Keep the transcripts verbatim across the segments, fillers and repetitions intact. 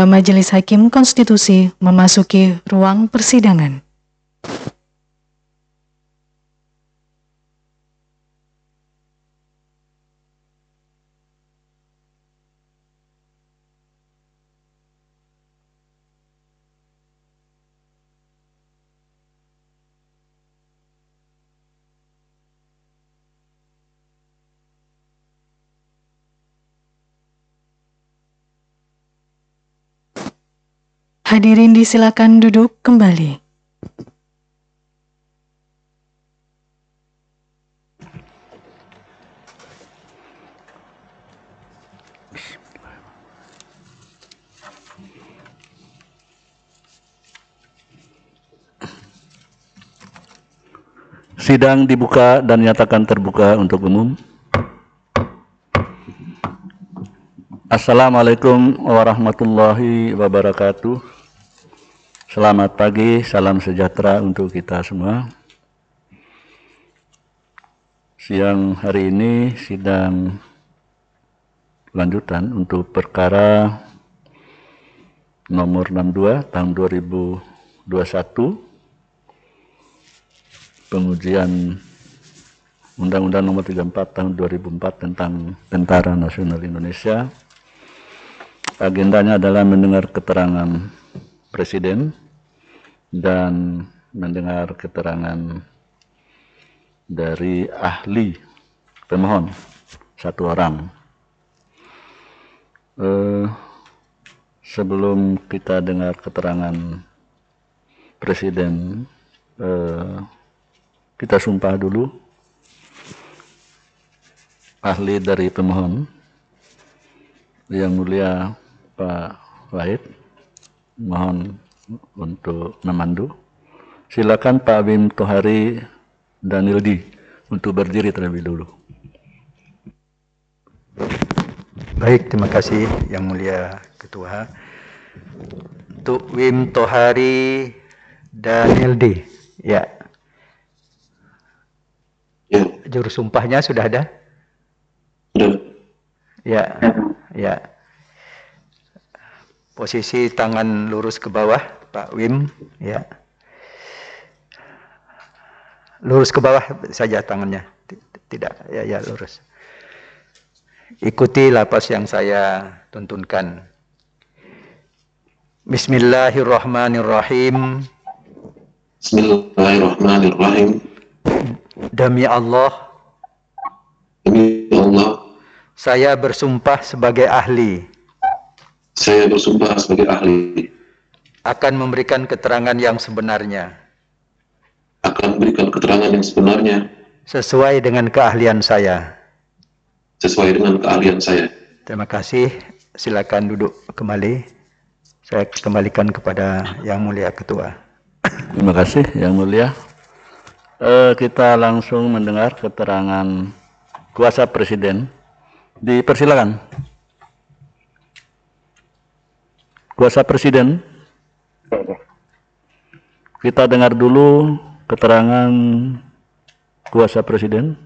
Ketua Majelis Hakim Konstitusi memasuki ruang persidangan. Hadirin disilakan duduk kembali. Sidang dibuka dan nyatakan terbuka untuk umum. Assalamualaikum warahmatullahi wabarakatuh. Selamat pagi, salam sejahtera untuk kita semua. Siang hari ini sidang lanjutan untuk perkara nomor enam puluh dua tahun dua ribu dua puluh satu, pengujian Undang-Undang nomor tiga puluh empat tahun dua ribu empat tentang Tentara Nasional Indonesia. Agendanya adalah mendengar keterangan Presiden dan mendengar keterangan dari ahli pemohon satu orang. Eh, sebelum kita dengar keterangan Presiden, eh, kita sumpah dulu. Ahli dari pemohon, Yang Mulia Pak Wahid, mohon untuk memandu. Silakan Pak Wim Tohari Danildi untuk berdiri terlebih dulu. Baik, terima kasih Yang Mulia Ketua. Untuk Wim Tohari Danildi, ya. Ya. Juru sumpahnya sudah ada? Sudah. Ya, ya. Posisi tangan lurus ke bawah, Pak Wim, ya. Lurus ke bawah saja tangannya, tidak, ya, ya lurus. Ikuti lapas yang saya tuntunkan. Bismillahirrahmanirrahim. Bismillahirrahmanirrahim. Demi Allah, Demi Allah, saya bersumpah sebagai ahli saya bersumpah sebagai ahli akan memberikan keterangan yang sebenarnya akan memberikan keterangan yang sebenarnya sesuai dengan keahlian saya. sesuai dengan keahlian saya. Terima kasih. Silakan duduk kembali. Saya kembalikan kepada Yang Mulia Ketua. Terima kasih Yang Mulia. Eh, kita langsung mendengar keterangan kuasa Presiden. Dipersilakan. Kuasa Presiden, kita dengar dulu keterangan kuasa Presiden.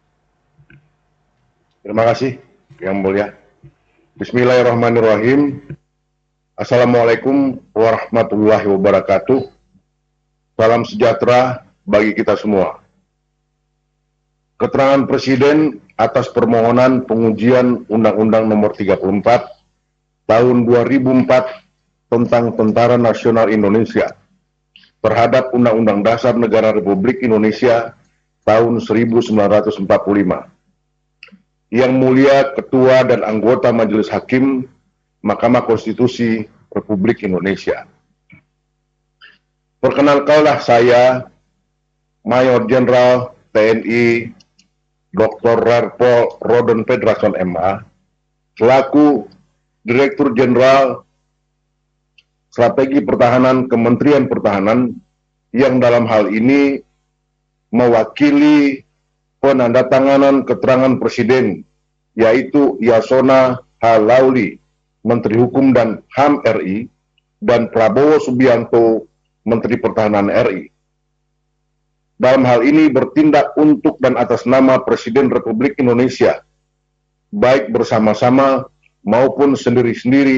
Terima kasih Yang Mulia. Bismillahirrahmanirrahim. Assalamualaikum warahmatullahi wabarakatuh. Salam sejahtera bagi kita semua. Keterangan Presiden atas permohonan pengujian Undang-Undang nomor tiga puluh empat tahun dua ribu empat tentang Tentara Nasional Indonesia terhadap Undang-Undang Dasar Negara Republik Indonesia tahun seribu sembilan ratus empat puluh lima. Yang Mulia Ketua dan anggota Majelis Hakim Mahkamah Konstitusi Republik Indonesia. Perkenalkanlah saya, Mayor Jenderal T N I Doktor Rerpol Rodon Pedrason M A, selaku Direktur Jenderal Strategi Pertahanan Kementerian Pertahanan, yang dalam hal ini mewakili penandatanganan keterangan Presiden, yaitu Yasona H. Lauli, Menteri Hukum dan H A M R I, dan Prabowo Subianto, Menteri Pertahanan R I. Dalam hal ini bertindak untuk dan atas nama Presiden Republik Indonesia, baik bersama-sama maupun sendiri-sendiri,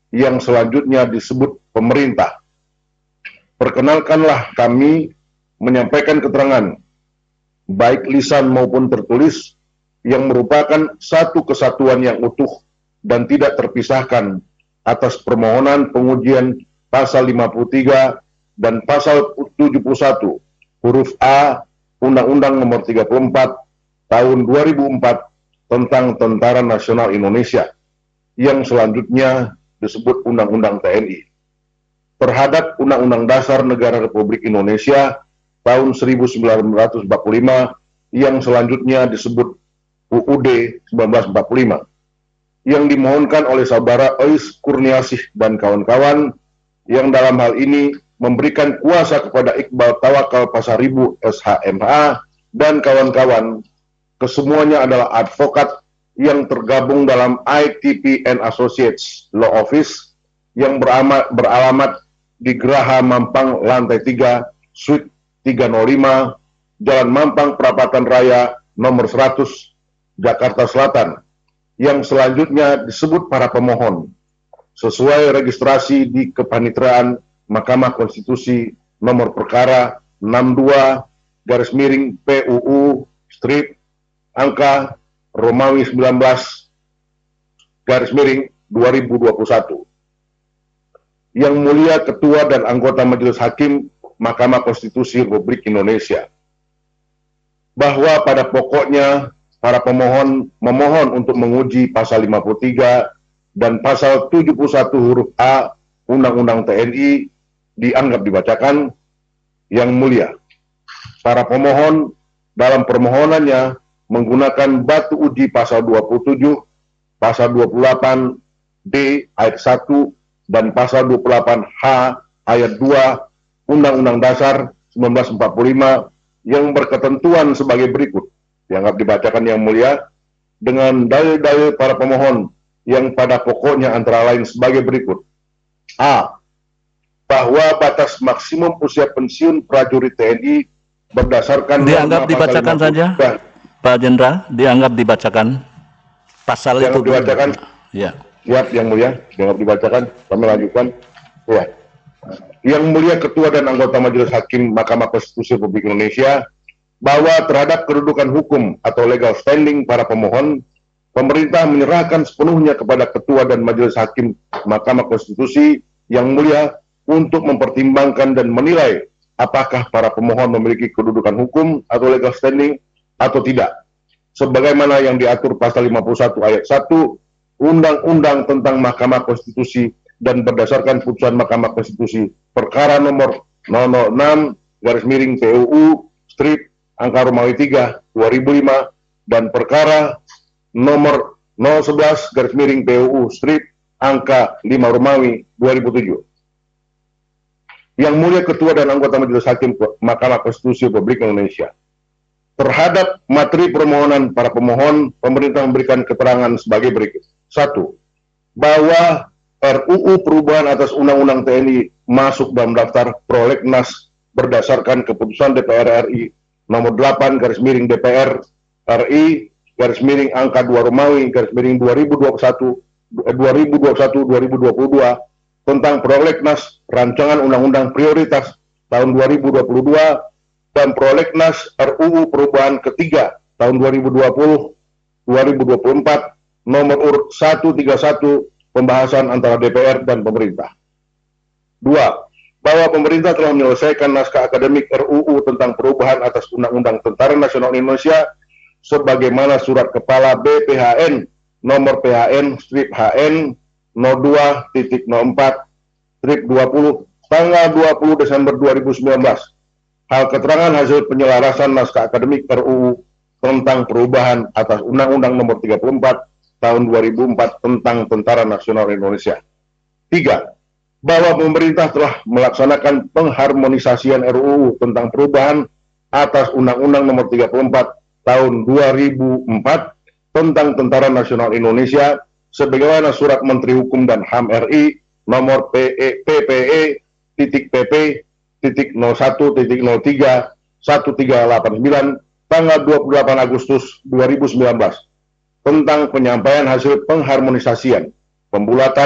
yang selanjutnya disebut pemerintah. Perkenalkanlah kami menyampaikan keterangan, baik lisan maupun tertulis, yang merupakan satu kesatuan yang utuh dan tidak terpisahkan atas permohonan pengujian pasal lima puluh tiga dan pasal tujuh puluh satu huruf A Undang-Undang Nomor tiga puluh empat Tahun dua ribu empat tentang Tentara Nasional Indonesia, yang selanjutnya disebut Undang-Undang T N I, terhadap Undang-Undang Dasar Negara Republik Indonesia tahun seribu sembilan ratus empat puluh lima, yang selanjutnya disebut U U D seribu sembilan ratus empat puluh lima, yang dimohonkan oleh saudara Ois Kurniasih dan kawan-kawan, yang dalam hal ini memberikan kuasa kepada Iqbal Tawakal Pasaribu S H M H dan kawan-kawan. Kesemuanya adalah advokat yang tergabung dalam I T P and Associates Law Office yang beramat, beralamat di Geraha Mampang Lantai tiga, Suite tiga nol lima, Jalan Mampang Perapatan Raya nomor seratus, Jakarta Selatan, yang selanjutnya disebut para pemohon, sesuai registrasi di Kepanitraan Mahkamah Konstitusi nomor perkara enam puluh dua garis miring P U U strip angka Romawi sembilan belas garis miring dua ribu dua puluh satu. Yang mulia Ketua dan anggota Majelis Hakim Mahkamah Konstitusi Republik Indonesia, bahwa pada pokoknya para pemohon memohon untuk menguji pasal lima puluh tiga dan pasal tujuh puluh satu huruf A Undang-Undang T N I dianggap dibacakan. Yang mulia, para pemohon dalam permohonannya menggunakan batu uji pasal dua puluh tujuh, pasal dua puluh delapan D ayat satu, dan pasal dua puluh delapan H ayat dua Undang-Undang Dasar seribu sembilan ratus empat puluh lima yang berketentuan sebagai berikut. Dianggap dibacakan yang mulia dengan dalil-dalil para pemohon yang pada pokoknya antara lain sebagai berikut. A. Bahwa batas maksimum usia pensiun prajurit T N I berdasarkan dianggap dibacakan saja, Pak Jenderal, dianggap dibacakan pasal dianggap itu dibacakan. Ya. Siap yang mulia, dianggap dibacakan. Kami lanjutkan. Ya. Yang mulia Ketua dan anggota Majelis Hakim Mahkamah Konstitusi Republik Indonesia, bahwa terhadap kedudukan hukum atau legal standing para pemohon, pemerintah menyerahkan sepenuhnya kepada Ketua dan Majelis Hakim Mahkamah Konstitusi yang mulia untuk mempertimbangkan dan menilai apakah para pemohon memiliki kedudukan hukum atau legal standing atau tidak, sebagaimana yang diatur pasal lima puluh satu ayat satu Undang-Undang tentang Mahkamah Konstitusi dan berdasarkan putusan Mahkamah Konstitusi perkara nomor nol nol enam garis miring P U U strip angka Romawi tiga dua ribu lima dan perkara nomor nol sebelas garis miring P U U strip angka lima Romawi dua ribu tujuh. Yang mulia Ketua dan anggota Majelis Hakim Mahkamah Konstitusi Republik Indonesia, terhadap materi permohonan para pemohon, pemerintah memberikan keterangan sebagai berikut. Satu, bahwa R U U perubahan atas Undang-Undang T N I masuk dalam daftar prolegnas berdasarkan keputusan D P R R I nomor delapan garis miring D P R R I garis miring angka dua Romawi garis miring dua ribu dua puluh satu dua ribu dua puluh satu dua ribu dua puluh dua tentang prolegnas rancangan undang-undang prioritas tahun dua ribu dua puluh dua dan prolegnas R U U perubahan ketiga tahun dua ribu dua puluh dua ribu dua puluh empat nomor urut seratus tiga puluh satu pembahasan antara D P R dan pemerintah. Dua, bahwa pemerintah telah menyelesaikan naskah akademik R U U tentang perubahan atas Undang-Undang Tentara Nasional Indonesia sebagaimana surat kepala B P H N nomor P H N strip H N nol dua titik nol empat strip dua puluh tanggal dua puluh Desember dua ribu sembilan belas. Hal keterangan hasil penyelarasan naskah akademik R U U tentang perubahan atas Undang-Undang Nomor tiga puluh empat Tahun dua ribu empat tentang Tentara Nasional Indonesia. Tiga, bahwa pemerintah telah melaksanakan pengharmonisasian R U U tentang perubahan atas Undang-Undang Nomor tiga puluh empat Tahun dua ribu empat tentang Tentara Nasional Indonesia sebagaimana surat Menteri Hukum dan H A M R I nomor P P E titik P P titik nol satu titik nol tiga satu tiga delapan sembilan tanggal dua puluh delapan Agustus dua ribu sembilan belas tentang penyampaian hasil pengharmonisasian, pembulatan,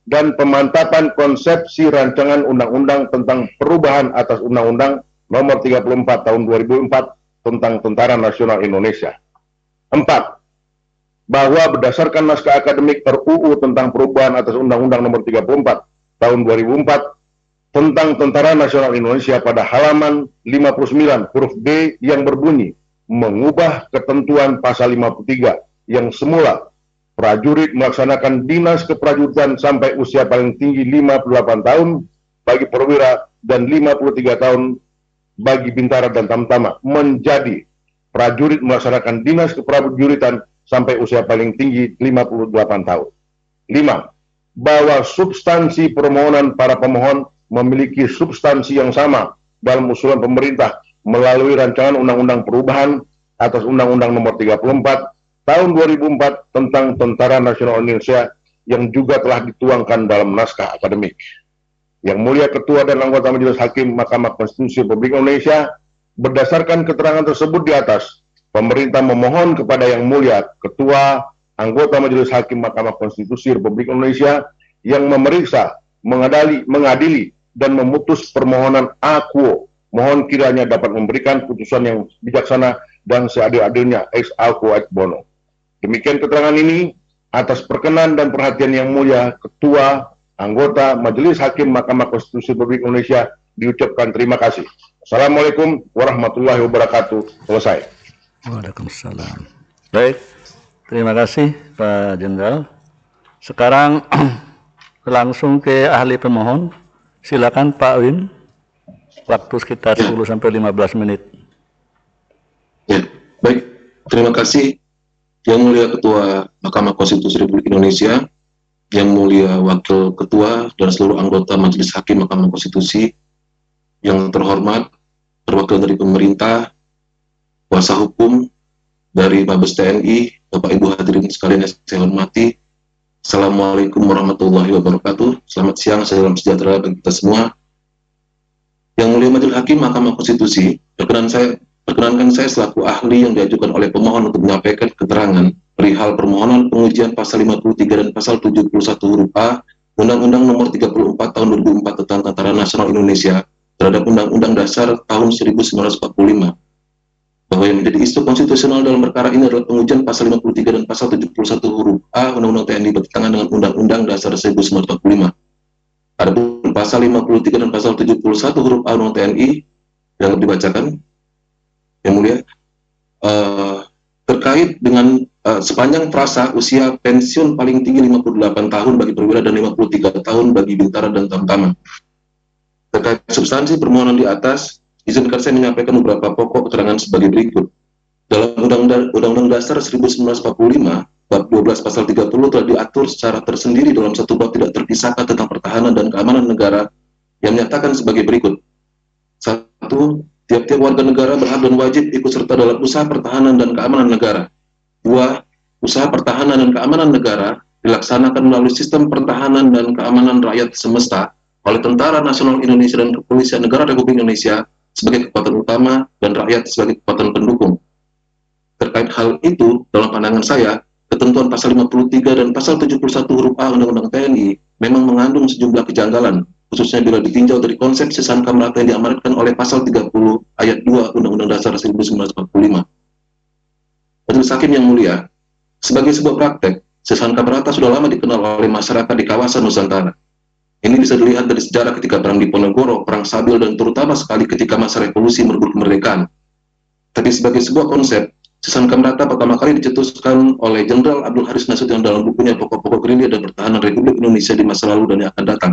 dan pemantapan konsepsi rancangan undang-undang tentang perubahan atas Undang-Undang Nomor tiga puluh empat Tahun dua ribu empat tentang Tentara Nasional Indonesia. Empat, bahwa berdasarkan naskah akademik R U U tentang perubahan atas Undang-Undang Nomor tiga puluh empat Tahun dua ribu empat tentang Tentara Nasional Indonesia pada halaman lima puluh sembilan huruf D yang berbunyi mengubah ketentuan pasal lima puluh tiga yang semula prajurit melaksanakan dinas keprajuritan sampai usia paling tinggi lima puluh delapan tahun bagi perwira dan lima puluh tiga tahun bagi bintara dan tamtama menjadi prajurit melaksanakan dinas keprajuritan sampai usia paling tinggi lima puluh delapan tahun. Lima, bahwa substansi permohonan para pemohon memiliki substansi yang sama dalam usulan pemerintah melalui rancangan undang-undang perubahan atas Undang-Undang Nomor tiga puluh empat Tahun dua ribu empat tentang Tentara Nasional Indonesia yang juga telah dituangkan dalam naskah akademik. Yang Mulia Ketua dan Anggota Majelis Hakim Mahkamah Konstitusi Republik Indonesia, berdasarkan keterangan tersebut di atas, pemerintah memohon kepada Yang Mulia Ketua, Anggota Majelis Hakim Mahkamah Konstitusi Republik Indonesia yang memeriksa, mengadili, mengadili dan memutus permohonan akuo, mohon kiranya dapat memberikan putusan yang bijaksana dan seadil-adilnya ex aequo ex bono. Demikian keterangan ini atas perkenan dan perhatian Yang Mulia Ketua, Anggota Majelis Hakim Mahkamah Konstitusi Republik Indonesia diucapkan terima kasih. Assalamualaikum warahmatullahi wabarakatuh. Selesai. Waalaikumsalam. Baik, terima kasih Pak Jenderal. Sekarang langsung ke ahli pemohon. Silakan Pak Win. Waktu sekitar sepuluh sampai lima belas menit. Ya, baik. Terima kasih Yang Mulia Ketua Mahkamah Konstitusi Republik Indonesia, Yang Mulia Wakil Ketua dan seluruh anggota Majelis Hakim Mahkamah Konstitusi, yang terhormat perwakilan dari pemerintah, kuasa hukum dari Mabes T N I, Bapak Ibu hadirin sekalian yang saya hormati, Assalamualaikum warahmatullahi wabarakatuh. Selamat siang, salam sejahtera bagi kita semua. Yang Mulia Majelis Hakim Mahkamah Konstitusi, perkenan saya, perkenankan saya selaku ahli yang diajukan oleh pemohon untuk menyampaikan keterangan perihal permohonan pengujian pasal lima puluh tiga dan pasal tujuh puluh satu huruf A Undang-Undang Nomor tiga puluh empat Tahun dua ribu empat tentang Tentara Nasional Indonesia terhadap Undang-Undang Dasar tahun seribu sembilan ratus empat puluh lima, bahwa yang menjadi isu konstitusional dalam perkara ini adalah pengujian pasal lima puluh tiga dan pasal tujuh puluh satu huruf A Undang-Undang T N I bertentangan dengan Undang-Undang Dasar seribu sembilan ratus empat puluh lima. Adapun pasal lima puluh tiga dan pasal tujuh puluh satu huruf A Undang-Undang T N I yang dibacakan, Yang Mulia, uh, terkait dengan uh, sepanjang frasa usia pensiun paling tinggi lima puluh delapan tahun bagi perwira dan lima puluh tiga tahun bagi bintara dan tamtama. Terkait substansi permohonan di atas, izinkan saya menyampaikan beberapa pokok keterangan sebagai berikut. Dalam Undang-Undang Dasar seribu sembilan ratus empat puluh lima, bab dua belas pasal tiga puluh telah diatur secara tersendiri dalam satu bab tidak terpisahkan tentang pertahanan dan keamanan negara yang menyatakan sebagai berikut. Satu, tiap-tiap warga negara berhak dan wajib ikut serta dalam usaha pertahanan dan keamanan negara. Dua, usaha pertahanan dan keamanan negara dilaksanakan melalui sistem pertahanan dan keamanan rakyat semesta oleh Tentara Nasional Indonesia dan Kepolisian Negara Republik Indonesia sebagai kekuatan utama dan rakyat sebagai kekuatan pendukung. Terkait hal itu, dalam pandangan saya, ketentuan pasal lima puluh tiga dan pasal tujuh puluh satu huruf A Undang-Undang T N I memang mengandung sejumlah kejanggalan, khususnya bila ditinjau dari konsep sesangka merata yang diamanatkan oleh pasal tiga puluh ayat dua Undang-Undang Dasar seribu sembilan ratus empat puluh lima. Majelis Hakim yang mulia, sebagai sebuah praktek, sesangka merata sudah lama dikenal oleh masyarakat di kawasan Nusantara. Ini bisa dilihat dari sejarah ketika Perang Diponegoro, Perang Sabil, dan terutama sekali ketika masa revolusi merebut kemerdekaan. Tapi sebagai sebuah konsep, sesangka merata pertama kali dicetuskan oleh Jenderal Abdul Haris Nasution dalam bukunya Pokok-Pokok Gerilya dan Pertahanan Republik Indonesia di Masa Lalu dan yang akan datang,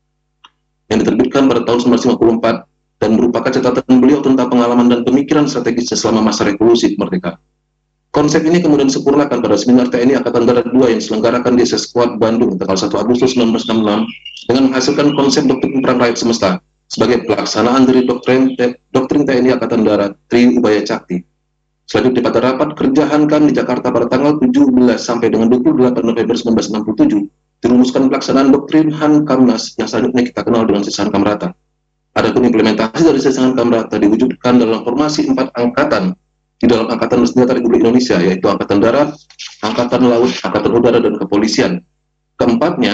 yang diterbitkan pada tahun seribu sembilan ratus lima puluh empat dan merupakan catatan beliau tentang pengalaman dan pemikiran strategisnya selama masa revolusi kemerdekaan. Konsep ini kemudian disempurnakan pada seminar T N I Angkatan Darat dua yang diselenggarakan di S S Squad Bandung tanggal satu Agustus seribu sembilan ratus enam puluh enam dengan menghasilkan konsep doktrin perang rakyat semesta sebagai pelaksanaan dari doktrin, doktrin T N I Angkatan Darat Tri Ubaya Cakti. Selanjutnya pada rapat kerja Hankan di Jakarta pada tanggal tujuh belas sampai dengan dua puluh delapan November seribu sembilan ratus enam puluh tujuh dirumuskan pelaksanaan doktrin Hankamnas yang selanjutnya kita kenal dengan Sesangka Merata. Adapun implementasi dari Sesangka Merata diwujudkan dalam formasi empat angkatan di dalam Angkatan Bersenjata Republik Indonesia, yaitu Angkatan Darat, Angkatan Laut, Angkatan Udara, dan Kepolisian. Keempatnya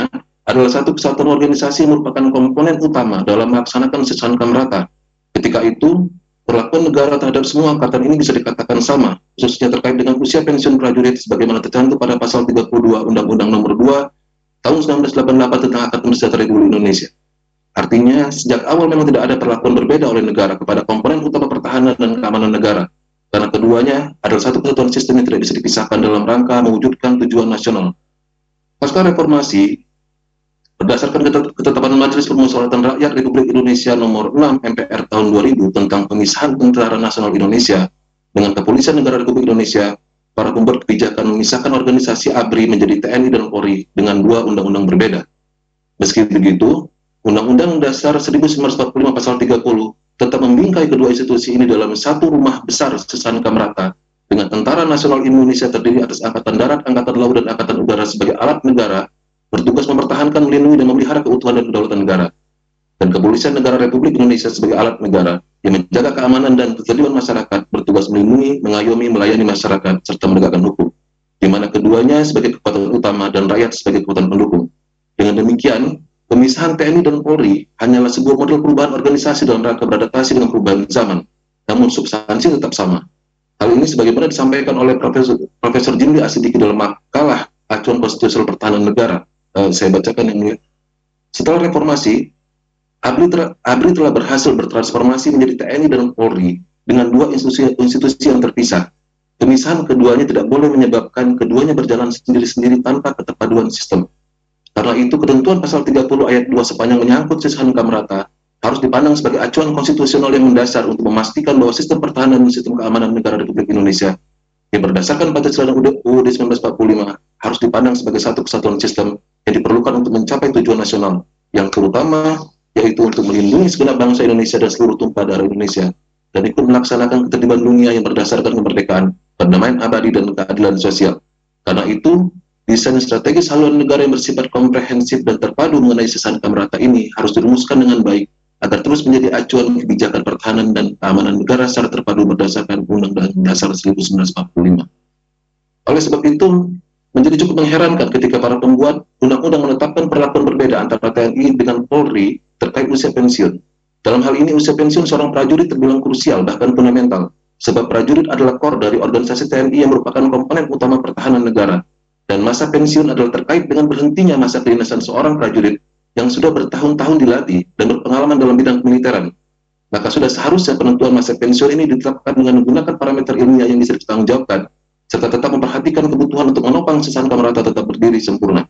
adalah satu kesatuan organisasi yang merupakan komponen utama dalam melaksanakan sesuatu merata. Ketika itu, perlakuan negara terhadap semua angkatan ini bisa dikatakan sama, khususnya terkait dengan usia pensiun prajurit sebagaimana tercantum pada pasal tiga puluh dua Undang-Undang Nomor dua Tahun seribu sembilan ratus delapan puluh delapan tentang Angkatan Bersenjata Republik Indonesia. Artinya, sejak awal memang tidak ada perlakuan berbeda oleh negara kepada komponen utama pertahanan dan keamanan negara, karena keduanya adalah satu kesatuan sistem yang tidak bisa dipisahkan dalam rangka mewujudkan tujuan nasional. Pasca reformasi, berdasarkan ketetapan Majelis Permusyawaratan Rakyat Republik Indonesia Nomor enam M P R Tahun dua ribu tentang pemisahan Tentara Nasional Indonesia dengan Kepolisian Negara Republik Indonesia, para pembuat kebijakan memisahkan organisasi A B R I menjadi T N I dan Polri dengan dua undang-undang berbeda. Meski begitu, Undang-Undang Dasar seribu sembilan ratus empat puluh lima Pasal tiga puluh tetap membingkai kedua institusi ini dalam satu rumah besar sesangka merata, dengan Tentara Nasional Indonesia terdiri atas Angkatan Darat, Angkatan Laut, dan Angkatan Udara sebagai alat negara, bertugas mempertahankan, melindungi, dan memelihara keutuhan dan kedaulatan negara, dan Kepolisian Negara Republik Indonesia sebagai alat negara yang menjaga keamanan dan ketertiban masyarakat, bertugas melindungi, mengayomi, melayani masyarakat, serta menegakkan hukum, di mana keduanya sebagai kekuatan utama dan rakyat sebagai kekuatan pendukung. Dengan demikian, pemisahan T N I dan Polri hanyalah sebuah model perubahan organisasi dalam rangka beradaptasi dengan perubahan zaman, namun substansi tetap sama. Hal ini sebagaimana disampaikan oleh Profesor, Profesor Jimli Asidiki dalam makalah Acuan Konstitusional Pertahanan Negara. Uh, saya bacakan yang mulia. Setelah reformasi, A B R I, ter, A B R I telah berhasil bertransformasi menjadi T N I dan Polri dengan dua institusi, institusi yang terpisah. Pemisahan keduanya tidak boleh menyebabkan keduanya berjalan sendiri-sendiri tanpa keterpaduan sistem. Karena itu, ketentuan pasal tiga puluh ayat dua sepanjang menyangkut sesangka merata harus dipandang sebagai acuan konstitusional yang mendasar untuk memastikan bahwa sistem pertahanan dan sistem keamanan negara Republik Indonesia yang berdasarkan Pancasila dan U U D seribu sembilan ratus empat puluh lima harus dipandang sebagai satu kesatuan sistem yang diperlukan untuk mencapai tujuan nasional, yang terutama yaitu untuk melindungi segenap bangsa Indonesia dan seluruh tumpah darah Indonesia, dan ikut melaksanakan ketertiban dunia yang berdasarkan kemerdekaan, perdamaian abadi, dan keadilan sosial. Karena itu, desain strategis haluan negara yang bersifat komprehensif dan terpadu mengenai sesangka merata ini harus dirumuskan dengan baik agar terus menjadi acuan kebijakan pertahanan dan keamanan negara secara terpadu berdasarkan Undang-Undang Dasar seribu sembilan ratus empat puluh lima. Oleh sebab itu, menjadi cukup mengherankan ketika para pembuat undang-undang menetapkan perlakuan berbeda antara T N I dengan Polri terkait usia pensiun. Dalam hal ini, usia pensiun seorang prajurit terbilang krusial, bahkan fundamental, sebab prajurit adalah core dari organisasi T N I yang merupakan komponen utama pertahanan negara, dan masa pensiun adalah terkait dengan berhentinya masa kedinasan seorang prajurit yang sudah bertahun-tahun dilatih dan berpengalaman dalam bidang kemiliteran. Maka sudah seharusnya penentuan masa pensiun ini ditetapkan dengan menggunakan parameter ilmiah yang bisa dipertanggungjawabkan, serta tetap memperhatikan kebutuhan untuk menopang sesangka merata tetap berdiri sempurna.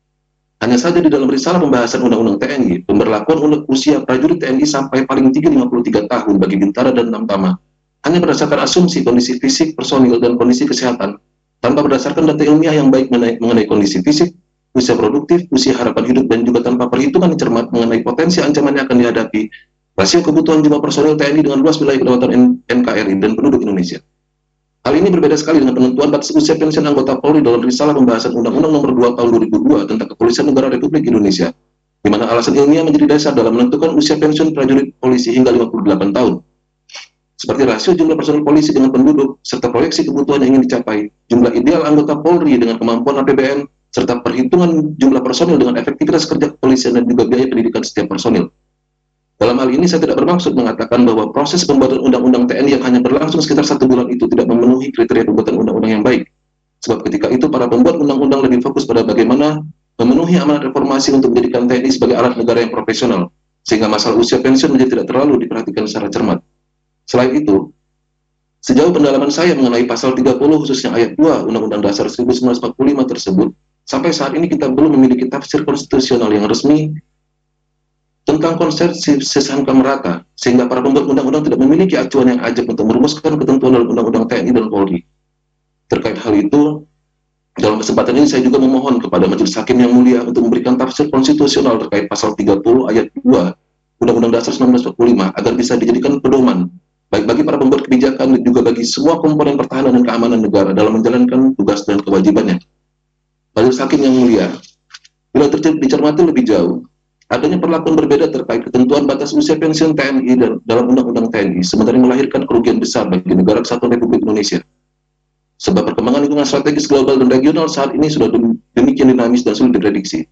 Hanya saja di dalam risalah pembahasan Undang-Undang T N I, pemberlakuan usia prajurit T N I sampai paling tinggi lima puluh tiga tahun bagi bintara dan tamtama hanya berdasarkan asumsi kondisi fisik, personil, dan kondisi kesehatan, tanpa berdasarkan data ilmiah yang baik mengenai, mengenai kondisi fisik, usia produktif, usia harapan hidup, dan juga tanpa perhitungan yang cermat mengenai potensi ancaman yang akan dihadapi, rasio kebutuhan jumlah personil T N I dengan luas wilayah kedaulatan N K R I dan penduduk Indonesia. Hal ini berbeda sekali dengan penentuan batas usia pensiun anggota Polri dalam risalah pembahasan Undang-Undang Nomor dua Tahun dua ribu dua tentang Kepolisian Negara Republik Indonesia, di mana alasan ilmiah menjadi dasar dalam menentukan usia pensiun prajurit polisi hingga lima puluh delapan tahun. Seperti rasio jumlah personil polisi dengan penduduk, serta proyeksi kebutuhan yang ingin dicapai, jumlah ideal anggota Polri dengan kemampuan A P B N, serta perhitungan jumlah personil dengan efektivitas kerja kepolisian dan juga biaya pendidikan setiap personil. Dalam hal ini, saya tidak bermaksud mengatakan bahwa proses pembuatan undang-undang T N I yang hanya berlangsung sekitar satu bulan itu tidak memenuhi kriteria pembuatan undang-undang yang baik. Sebab ketika itu, para pembuat undang-undang lebih fokus pada bagaimana memenuhi amanat reformasi untuk menjadikan T N I sebagai alat negara yang profesional, sehingga masalah usia pensiun menjadi tidak terlalu diperhatikan secara cermat. Selain itu, sejauh pendalaman saya mengenai pasal tiga puluh khususnya ayat dua Undang-Undang Dasar seribu sembilan ratus empat puluh lima tersebut, sampai saat ini kita belum memiliki tafsir konstitusional yang resmi tentang konsep sesangka merata, sehingga para pembuat undang-undang tidak memiliki acuan yang ajak untuk merumuskan ketentuan dalam Undang-Undang T N I dan Polri. Terkait hal itu, dalam kesempatan ini saya juga memohon kepada Majelis Hakim yang mulia untuk memberikan tafsir konstitusional terkait pasal tiga puluh ayat dua Undang-Undang Dasar seribu sembilan ratus empat puluh lima agar bisa dijadikan pedoman baik bagi para pembuat kebijakan dan juga bagi semua komponen pertahanan dan keamanan negara dalam menjalankan tugas dan kewajibannya. Majelis Hakim yang mulia, bila dicermati lebih jauh, adanya perlakuan berbeda terkait ketentuan batas usia pensiun T N I dan dalam Undang-Undang T N I sebenarnya melahirkan kerugian besar bagi negara kesatuan Republik Indonesia. Sebab perkembangan lingkungan strategis global dan regional saat ini sudah demikian dinamis dan sulit diprediksi.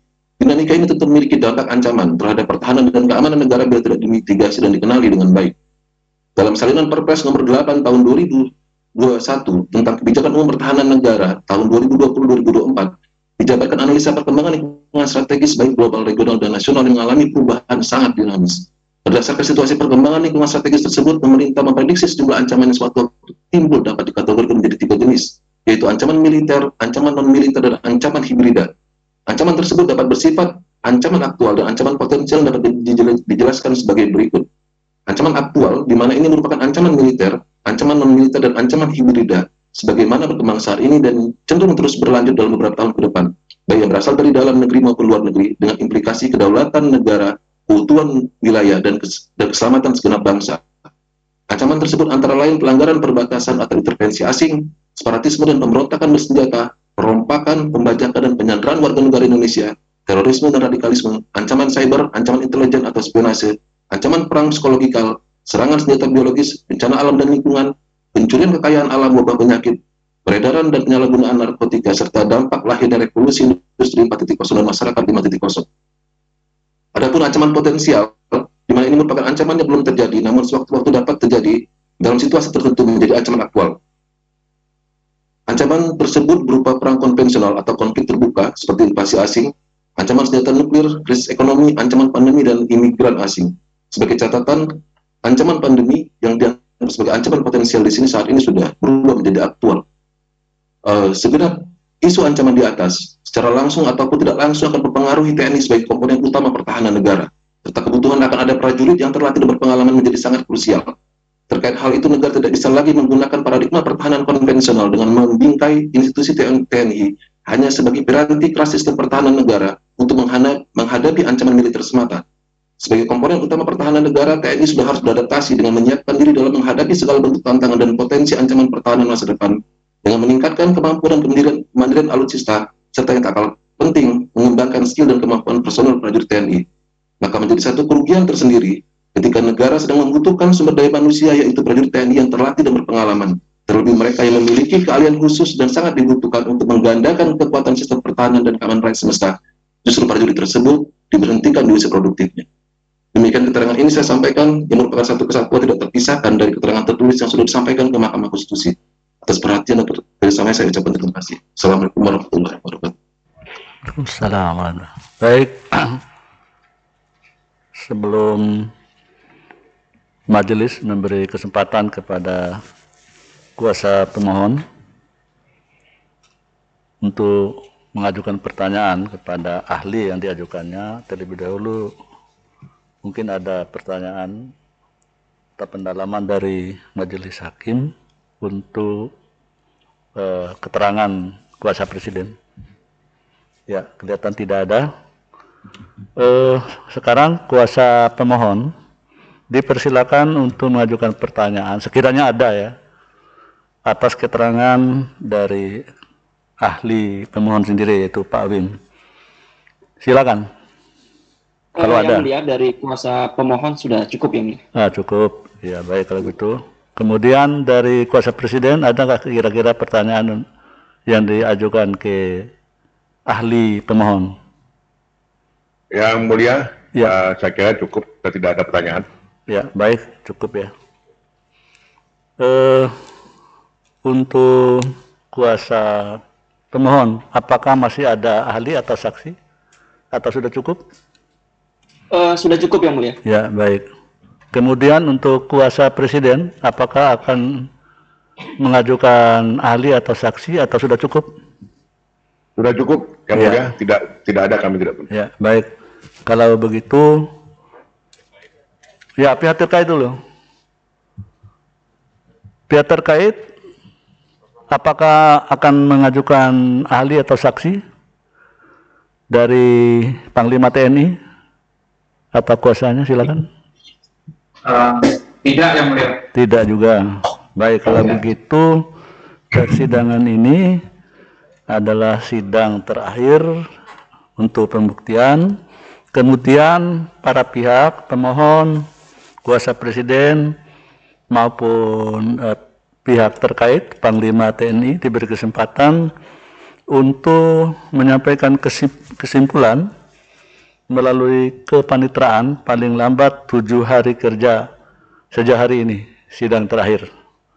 dinamika ini tentu memiliki dampak ancaman terhadap pertahanan dan keamanan negara bila tidak dimitigasi dan dikenali dengan baik. Dalam salinan Perpres nomor delapan tahun dua ribu dua puluh satu tentang kebijakan umum pertahanan negara tahun dua ribu dua puluh sampai dua ribu dua puluh empat, dijabarkan analisa perkembangan lingkungan strategis baik global, regional, dan nasional yang mengalami perubahan sangat dinamis. Berdasarkan situasi perkembangan lingkungan strategis tersebut, pemerintah memprediksi sejumlah ancaman yang suatu waktu timbul dapat dikategorikan menjadi tiga jenis, yaitu ancaman militer, ancaman non-militer, dan ancaman hibrida. Ancaman tersebut dapat bersifat ancaman aktual dan ancaman potensial dapat dijelaskan sebagai berikut. Ancaman aktual, di mana ini merupakan ancaman militer, ancaman non-militer, dan ancaman hibrida, sebagaimana berkembang saat ini dan cenderung terus berlanjut dalam beberapa tahun ke depan, baik yang berasal dari dalam negeri maupun luar negeri, dengan implikasi kedaulatan negara, keutuhan wilayah, dan, kes dan keselamatan segenap bangsa. Ancaman tersebut antara lain pelanggaran perbatasan atau intervensi asing, separatisme dan pemberontakan bersenjata, perompakan, pembajakan, dan penyanderaan warga negara Indonesia, terorisme dan radikalisme, ancaman cyber, ancaman intelijen atau spionase, ancaman perang psikologikal, serangan senjata biologis, bencana alam dan lingkungan, pencurian kekayaan alam, wabah penyakit, peredaran dan penyalahgunaan narkotika, serta dampak lahirnya revolusi industri empat titik nol dan masyarakat lima titik nol. Adapun ancaman potensial, di mana ini merupakan ancaman yang belum terjadi, namun sewaktu-waktu dapat terjadi dalam situasi tertentu menjadi ancaman aktual. Ancaman tersebut berupa perang konvensional atau konflik terbuka seperti invasi asing, ancaman senjata nuklir, krisis ekonomi, ancaman pandemi, dan imigran asing. Sebagai catatan, ancaman pandemi yang dianggap sebagai ancaman potensial di sini saat ini sudah berubah menjadi aktual. Uh, segenap isu ancaman di atas secara langsung ataupun tidak langsung akan mempengaruhi T N I sebagai komponen utama pertahanan negara, serta kebutuhan akan ada prajurit yang terlatih dan berpengalaman menjadi sangat krusial. Terkait hal itu, negara tidak bisa lagi menggunakan paradigma pertahanan konvensional dengan membingkai institusi T N I hanya sebagai piranti keras sistem pertahanan negara untuk menghadapi ancaman militer semata. Sebagai komponen utama pertahanan negara, T N I sudah harus beradaptasi dengan menyiapkan diri dalam menghadapi segala bentuk tantangan dan potensi ancaman pertahanan masa depan, dengan meningkatkan kemampuan dan kemandirian, kemandirian alutsista, serta yang tak kalah penting, mengembangkan skill dan kemampuan personel prajurit T N I. Maka menjadi satu kerugian tersendiri ketika negara sedang membutuhkan sumber daya manusia, yaitu prajurit T N I yang terlatih dan berpengalaman, terlebih mereka yang memiliki keahlian khusus dan sangat dibutuhkan untuk menggandakan kekuatan sistem pertahanan dan keamanan rakyat semesta. Justru prajurit tersebut diberhentikan di usia produktifnya. Demikian keterangan ini saya sampaikan, yang merupakan satu kesatuan tidak terpisahkan dari keterangan tertulis yang sudah disampaikan ke Mahkamah Konstitusi. Atas perhatian dan kerjasamanya saya ucapkan terima kasih. Assalamualaikum warahmatullahi wabarakatuh. Waalaikumsalam. Baik, sebelum majelis memberi kesempatan kepada kuasa pemohon untuk mengajukan pertanyaan kepada ahli yang diajukannya, terlebih dahulu mungkin ada pertanyaan atau pendalaman dari majelis hakim untuk uh, keterangan kuasa presiden. Ya, kelihatan tidak ada. Uh, sekarang kuasa pemohon dipersilakan untuk mengajukan pertanyaan, sekiranya ada ya, atas keterangan dari ahli pemohon sendiri, yaitu Pak Wim. Silakan. Kalau uh, ada. Yang lihat dari kuasa pemohon sudah cukup ya, Mulia. Ah, cukup. Ya, baik kalau gitu. Kemudian dari kuasa presiden, ada nggak kira-kira pertanyaan yang diajukan ke ahli pemohon? Yang mulia, ya. uh, saya kira cukup, tidak ada pertanyaan. Ya, baik, cukup ya. Uh, untuk kuasa pemohon, apakah masih ada ahli atau saksi? Atau sudah cukup? Uh, sudah cukup ya, Mulia. Ya, baik. Kemudian untuk kuasa presiden, apakah akan mengajukan ahli atau saksi atau sudah cukup? Sudah cukup, yang ya. mulia. Tidak tidak ada, kami tidak punya. Ya, baik. Kalau begitu, ya pihak terkait dulu. Pihak terkait, apakah akan mengajukan ahli atau saksi dari Panglima T N I atau kuasanya? Silakan. Uh, tidak, yang mulia. Tidak juga. Baik, kalau begitu persidangan ini adalah sidang terakhir untuk pembuktian. Kemudian para pihak pemohon, kuasa presiden maupun eh, pihak terkait Panglima T N I diberi kesempatan untuk menyampaikan kesimpulan melalui kepanitraan paling lambat tujuh hari kerja sejak hari ini, sidang terakhir.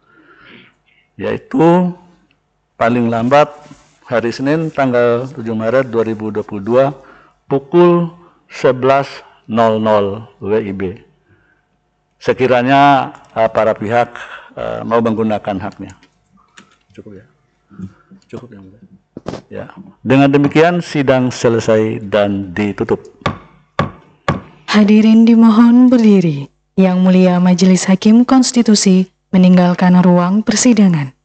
Yaitu paling lambat hari Senin tanggal tujuh Maret dua ribu dua puluh dua pukul sebelas nol nol W I B. Sekiranya uh, para pihak uh, mau menggunakan haknya. Cukup ya? Cukup ya. Ya. Dengan demikian sidang selesai dan ditutup. Hadirin dimohon berdiri. Yang Mulia Majelis Hakim Konstitusi meninggalkan ruang persidangan.